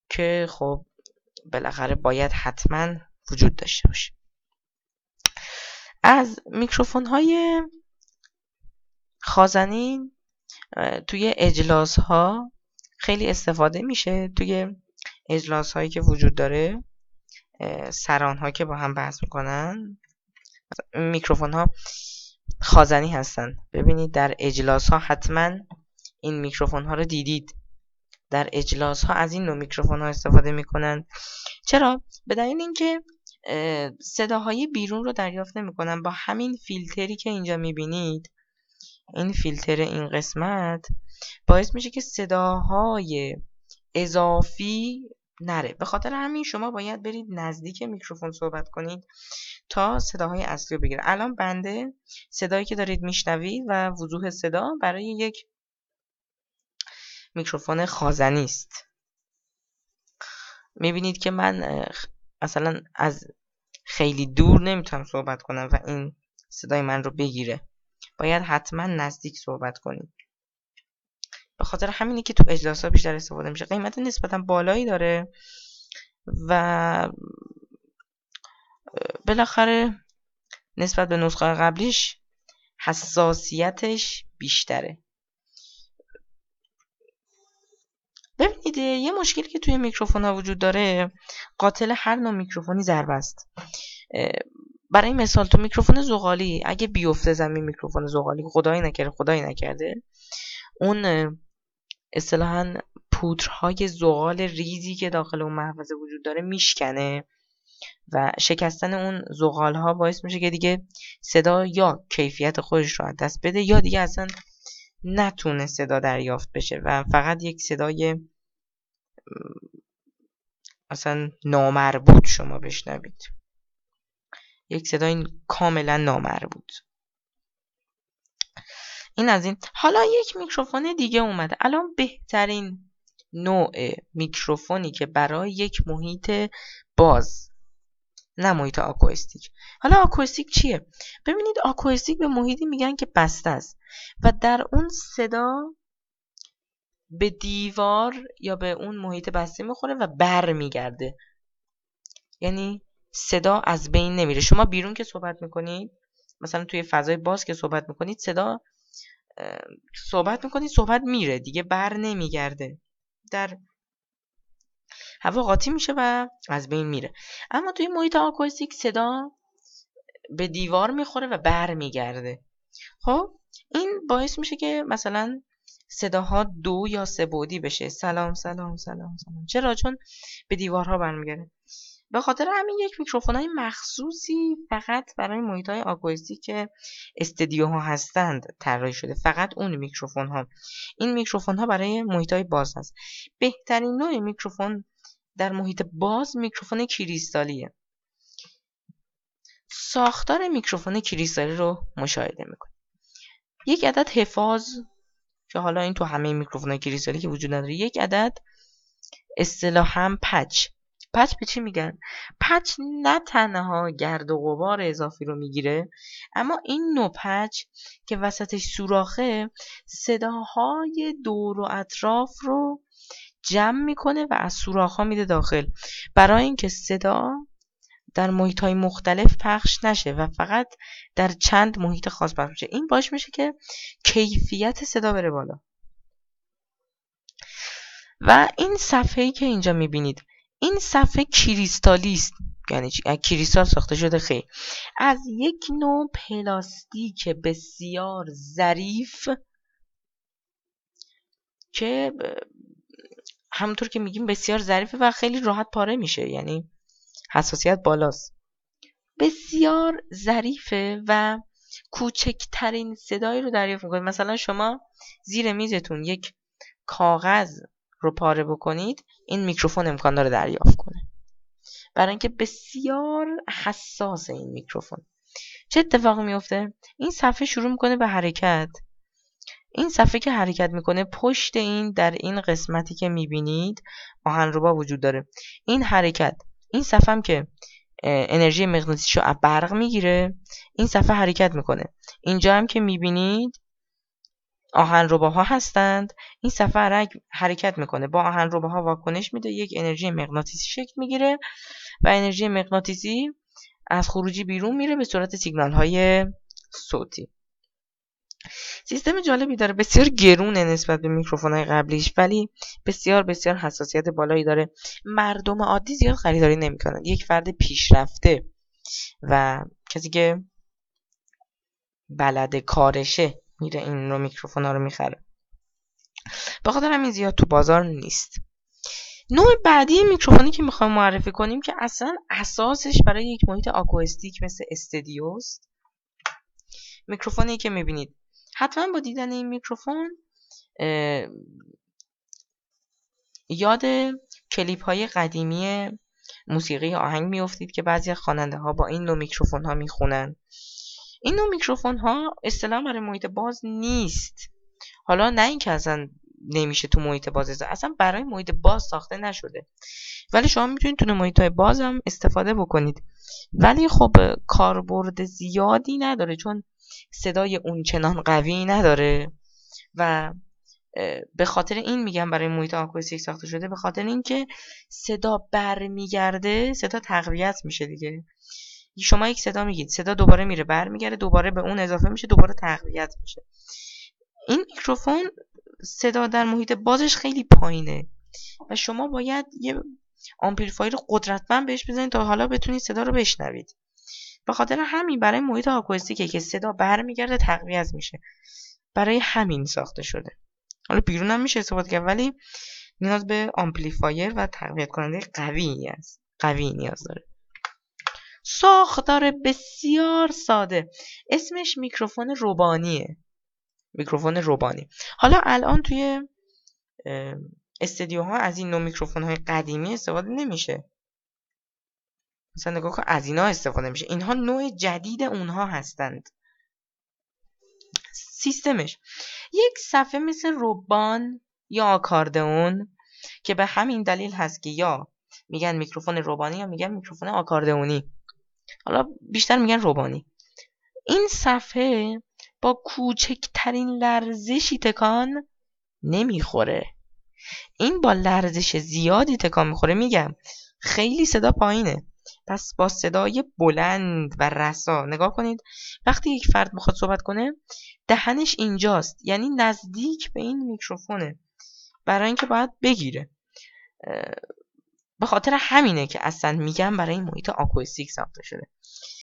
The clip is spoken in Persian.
که خب بالاخره باید حتما وجود داشته باشه. از میکروفون های خازنین توی اجلاس ها خیلی استفاده میشه. توی اجلاس هایی که وجود داره، سران ها که با هم بحث میکنن، میکروفون ها خازنی هستن. ببینید در اجلاس ها حتما این میکروفون ها رو دیدید. در اجلاس ها از این نوع میکروفون ها استفاده میکنن. چرا؟ به دلیل اینکه صداهای بیرون رو دریافت نمیکنن. با همین فیلتری که اینجا میبینید، این فیلتر این قسمت باعث میشه که صداهای اضافی نره. به خاطر همین شما باید برید نزدیک میکروفون صحبت کنید تا صداهای اصلی رو بگیره. الان بنده صدایی که دارید میشنوید و وضوح صدا برای یک میکروفون خازنی است. میبینید که من مثلا از خیلی دور نمیتونم صحبت کنم و این صدای من رو بگیره. باید حتما نزدیک صحبت کنید. به خاطر همینی که تو اجلاس‌ها بیشتر استفاده میشه. قیمت نسبتا بالایی داره و بالاخره نسبت به نسخه قبلیش حساسیتش بیشتره. ببینید یه مشکلی که توی میکروفون ها وجود داره، قاتل هر نوع میکروفونی ضربه است. برای مثال تو میکروفون زغالی اگه بیفته زمین، میکروفون زغالی خدایی نکرده اون اصطلاحاً پودرهای زغال ریزی که داخل اون محفظه وجود داره میشکنه و شکستن اون زغال ها باعث میشه که دیگه صدا یا کیفیت خودش رو از دست بده یا دیگه اصلا نتونه صدا دریافت بشه و فقط یک صدای اصلا نامربوط شما بشنوید. یک صدای کاملا نامربوط. این از این. حالا یک میکروفون دیگه اومده. الان بهترین نوع میکروفونی که برای یک محیط باز، نه محیط آکوستیک. حالا آکوستیک چیه؟ ببینید آکوستیک به محیطی میگن که بسته است و در اون صدا به دیوار یا به اون محیط بسته میخوره و بر میگرده. یعنی صدا از بین نمیره. شما بیرون که صحبت میکنید، مثلا توی فضای باز که صحبت میکنید، صحبت میره دیگه، بر نمیگرده، در هوا قاطی میشه و از بین میره. اما توی محیط آکوستیک صدا به دیوار میخوره و بر میگرده. خب این باعث میشه که مثلا صداها 2 یا 3 بعدی بشه. سلام سلام سلام سلام. چرا؟ چون به دیوارها برمیگرده. به خاطر همین یک میکروفونای مخصوصی فقط برای محیط‌های آکوستیک که استدیوها هستند طراحی شده. فقط اون میکروفون‌ها. این میکروفون‌ها برای محیط‌های باز هست. بهترین نوع میکروفون در محیط باز میکروفون کریستالیه. ساختار میکروفون کریستالی رو مشاهده میکنید. یک عدد حفاظ که حالا این تو همه میکروفون‌های کریستالی که وجود نداره، یک عدد اصطلاحاً پچ به چی میگن؟ پچ نه تنها گرد و غبار اضافی رو میگیره، اما این نوع پچ که وسطش سوراخه صداهای دور و اطراف رو جمع میکنه و از سوراخ‌ها میده داخل، برای اینکه صدا در محیط‌های مختلف پخش نشه و فقط در چند محیط خاص پخش بشه. این باعث میشه که کیفیت صدا بره بالا. و این صفحه‌ای که اینجا میبینید، این صفحه کریستالی است. یعنی کریستال ساخته شده. خیلی از یک نوع پلاستیک بسیار ظریف که همونطور که میگیم بسیار ظریفه و خیلی راحت پاره میشه، یعنی حساسیت بالاست. بسیار ظریفه و کوچکترین صدایی رو دریافت میکنید. مثلا شما زیر میزتون یک کاغذ رو پاره بکنید، این میکروفون امکان داره دریافت کنه، برای اینکه بسیار حساس این میکروفون. چه اتفاقی میفته؟ این صفحه شروع میکنه به حرکت. این صفحه که حرکت میکنه، پشت این در این قسمتی که میبینید آهنربا وجود داره. این حرکت، این صفحه هم که انرژی مغناطیسی رو برق میگیره، این صفحه حرکت میکنه. اینجا هم که میبینید آهنرباها هستند. این صفحه حرکت میکنه، با آهنرباها واکنش میده، یک انرژی مغناطیسی شکل میگیره و انرژی مغناطیسی از خروجی بیرون میره به صورت سیگنال های صوتی. سیستم جالبی داره، بسیار گرونه نسبت به میکروفون های قبلیش، ولی بسیار بسیار حساسیت بالایی داره. مردم عادی زیاد خریداری نمیکنن. یک فرد پیشرفته و کسی که بلد کارشه میره این رو میکروفون ها رو میخره. به خاطر همین زیاد تو بازار نیست. نوع بعدی میکروفونی که میخوایم معرفی کنیم که اصلا اساسش برای یک محیط آکوستیک مثل استدیوست، میکروفونی که میبینید حتما با دیدن این میکروفون یاد کلیپ های قدیمی موسیقی آهنگ میافتید که بعضی خواننده ها با این نوع میکروفون ها میخونن. این نوع میکروفون ها اصطلاحاً برای محیط باز نیست. حالا نه اینکه اصلا نمیشه تو محیط باز، اصلا برای محیط باز ساخته نشده، ولی شما میتونید تو محیط های باز هم استفاده بکنید. ولی خب کاربرد زیادی نداره چون صدای اونچنان قوی نداره و به خاطر این میگم برای محیط آکوستیک ساخته شده، به خاطر اینکه صدا برمیگرده، صدا تقویت میشه دیگه. شما یک صدا میگید، صدا دوباره میره برمیگرده، دوباره به اون اضافه میشه، دوباره تقویت میشه. این میکروفون صدا در محیط بازش خیلی پایینه و شما باید یه آمپلیفایر قدرتمند بهش بزنید تا حالا بتونید صدا رو بشنوید. به خاطر همین برای محیط آکوستیکه که صدا برمیگرده، تقویت میشه، برای همین ساخته شده. حالا بیرون هم میشه استفاده کرد ولی نیاز به آمپلیفایر و تقویت کننده قوی نیاز داره. ساختار بسیار ساده، اسمش میکروفون روبانیه. میکروفون روبانی. حالا الان توی استدیوها از این نوع میکروفون های قدیمی استفاده نمیشه. مثلا نگاه کن، از اینا استفاده میشه. اینها نوع جدید اونها هستند. سیستمش یک صفحه مثل روبان یا آکاردئون که به همین دلیل هست که یا میگن میکروفون روبانی یا میگن میکروفون آکاردئونی. حالا بیشتر میگن روبانی. این صفحه با کوچکترین لرزشی تکان نمیخوره. این با لرزش زیادی تکان میخوره. میگم خیلی صدا پایینه، پس با صدای بلند و رسا نگاه کنید. وقتی یک فرد میخواد صحبت کنه دهنش اینجاست، یعنی نزدیک به این میکروفونه، برای اینکه باید بگیره. به خاطر همینه که اصلا میگم برای این محیط آکوستیک ساخته شده.